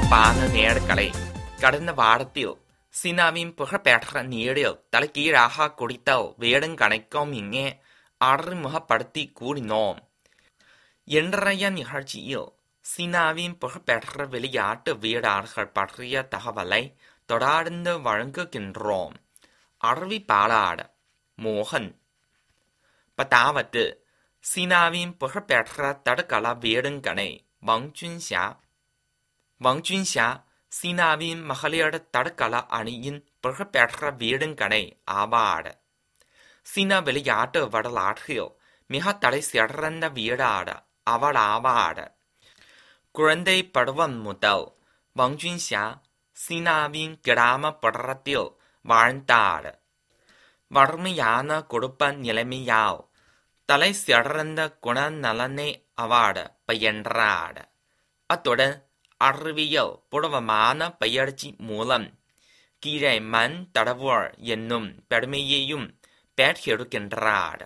பான நேர்களை கடந்த வாரத்தில் சீனாவின் புகழ்பெற்ற நீரில் தலைகீழாக குடித்தால் வேடம் கணக்கும் இங்கே அறிமுகப்படுத்தி கூறினோம். இன்றைய நிகழ்ச்சியில் சீனாவின் புகழ்பெற்ற விளையாட்டு வீரர்கள் பற்றிய தகவலை தொடர்ந்து வழங்குகின்றோம். அறிவிப்பாளர் மோகன். 10வது சீனாவின் புகழ்பெற்ற தடகள வீராங்கனை வாங் ஜுன்ஷா. வாங் ஜுன்ஷா சீனாவின் மகளிர் தடகள அணியின் புகழ்பெற்ற வீராங்கனை ஆவார். சீன விளையாட்டு வரலாற்றில் மிக தலைசிறந்த வீரர் அவர் ஆவார். குழந்தை பருவம் முதல் வாங் ஜுன்ஷா சீனாவின் கிராமப்புறத்தில் வாழ்ந்தார். வறுமையான குடும்ப நிலைமையால் தலை சிறந்த குணநலனை அவர் பயின்றார். அத்துடன் அறிவியல் பூர்வமான பயிற்சி மூலம் கீழே மண் தடவுவர் என்னும் பெருமையையும் பெற்றிருக்கின்றார்.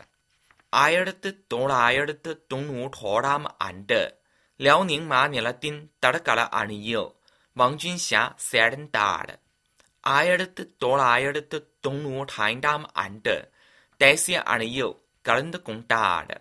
1991ஆம் ஆண்டு லியாோனிங் மாநிலத்தின் தடகள அணியில் வாங் ஜுன்ஷா சேர்ந்தார். 1995ஆம் ஆண்டு தேசிய அணியில் கலந்து கொண்டார்.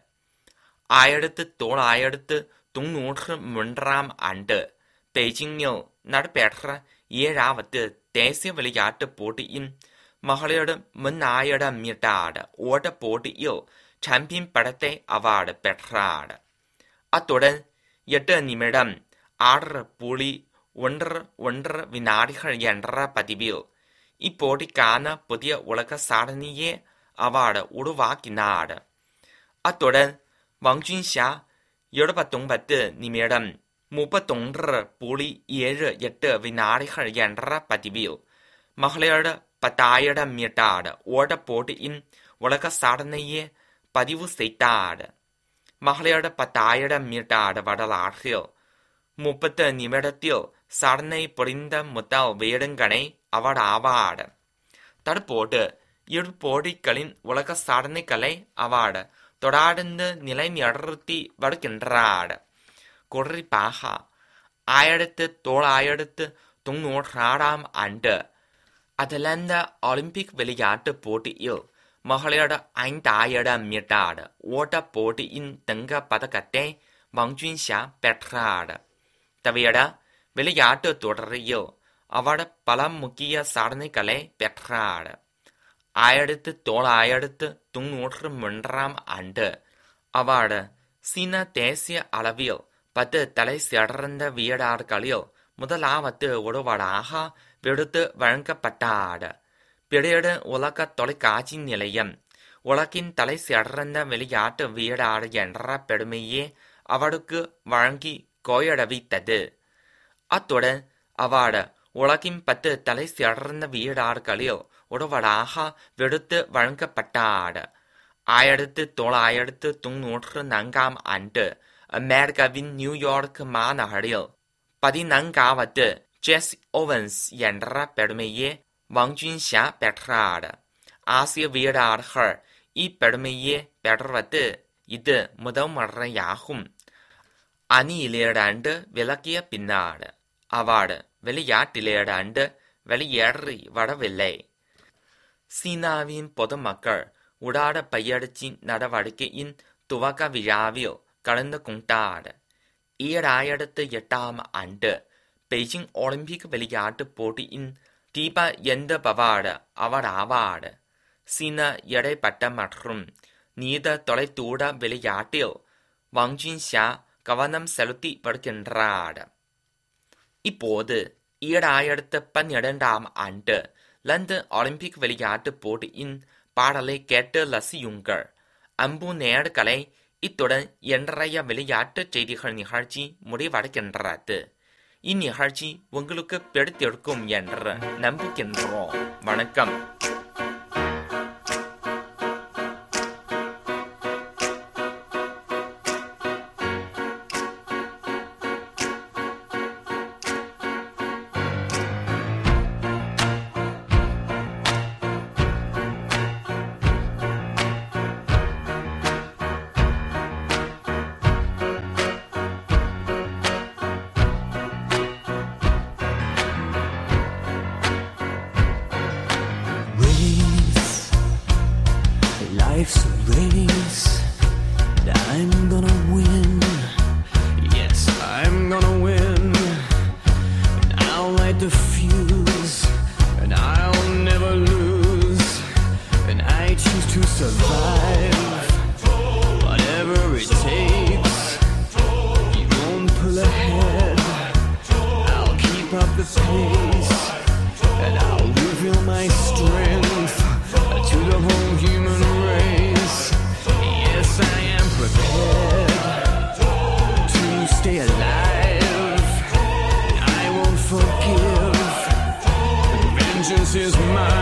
1993ஆம் ஆண்டு பெய்ஜிங்கில் நடைபெற்ற 7வது தேசிய விளையாட்டுப் போட்டியின் மகளிர் 1000 மீட்டர் ஓட்டப் போட்டியில் சாம்பியன் பட்டத்தை அவர் பெற்றார். அத்துடன் 8 நிமிடம் 6.11 வினாடிகள் என்ற பதிவில் இப்போட்டிக்கான புதிய உலக சாதனையை அவர் உருவாக்கினார். அத்துடன் வாங் ஜுன்ஷா 79 நிமிடம் 31.78 வினாடிகள் என்ற பதிவில் மகளிர் 10,000 மீட்டர் ஓட்டப் போட்டியின் உலக சாதனையை பதிவு செய்தார். மகளிர் 10,000 மீட்டர் வரலாற்றில் 30 நிமிடத்தில் சாதனை புரிந்த முதல் வீராங்கனை அவர் ஆவார். தற்போது இரு போட்டிகளின் உலக சாதனைகளை அவர் தொடர்ந்து நிலைநிறுத்தி வருகின்றார். குறிப்பாக 1996ஆம் ஆண்டு அட்லாண்டா ஒலிம்பிக் விளையாட்டுப் போட்டியில் மகளிர் 5000 மீட்டர் ஓட்டப் போட்டியின் தங்கப் பதக்கத்தை வாங் ஜுன்ஷா பெற்றார். தவிர விளையாட்டுத் துறையில் அவர் பல முக்கிய சாதனைகளை பெற்றார். 1993ஆம் ஆண்டு அவர் சீன தேசிய அளவில் 10 தலை சிறந்த வீரர்களில் முதலாவது ஒருவராக விருது வழங்கப்பட்டார். பிறகு உலக தொலைக்காட்சி நிலையம் உலகின் தலை சிறந்த விளையாட்டு வீரர் என்ற பெருமையை அவருக்கு வழங்கி கௌரவித்தது. அத்துடன் அவர் உலகின் 10 தலை சிறந்த வீரர்களில் ஒருவராக விருது வழங்கப்பட்டார். 1994ஆம் ஆண்டு அமெரிக்காவின் நியூயார்க் மாநகரில் 14வது ஜெஸ்ஸி ஓவன்ஸ் என்ற பெருமையை வாங் ஜுன்ஷா பெற்றார். ஆசிய வீரர்கள் இப்பெருமையை பெறுவது இது முதல் முறையாகும். அணியிலிருந்து விலகிய பின்னர் அவர் விளையாட்டிலிருந்து வெளியேறி வரவில்லை. சீனாவின் பொதுமக்கள் உடற்பயிற்சி நடவடிக்கையின் துவக்க விழாவில் கலந்து கொண்டார். 2008ஆம் ஆண்டு பெய்ஜிங் ஒலிம்பிக் விளையாட்டுப் போட்டியின் தீப ஏந்துபவர் அவர் ஆவார். சீன எடைப்பட்ட மற்றும் நீண்ட தொலைதூர விளையாட்டில் வாங் ஜுன்ஷா கவனம் செலுத்தி வருகின்றார். இப்போது 2012ஆம் ஆண்டு லண்டன் ஒலிம்பிக் விளையாட்டுப் போட்டியின் பாடலை கேட்டு ரசியுங்கள். அன்பு நேயர்களே, இத்துடன் இன்றைய விளையாட்டுச் செய்திகள் நிகழ்ச்சி முடிவடைகின்றது. இந்நிகழ்ச்சி உங்களுக்கு பிடித்திருக்கும் என்று நம்புகின்றோம். வணக்கம். the pace, and I'll reveal my strength to the whole human race. Yes, I am prepared to stay alive. I won't forgive. Vengeance is mine.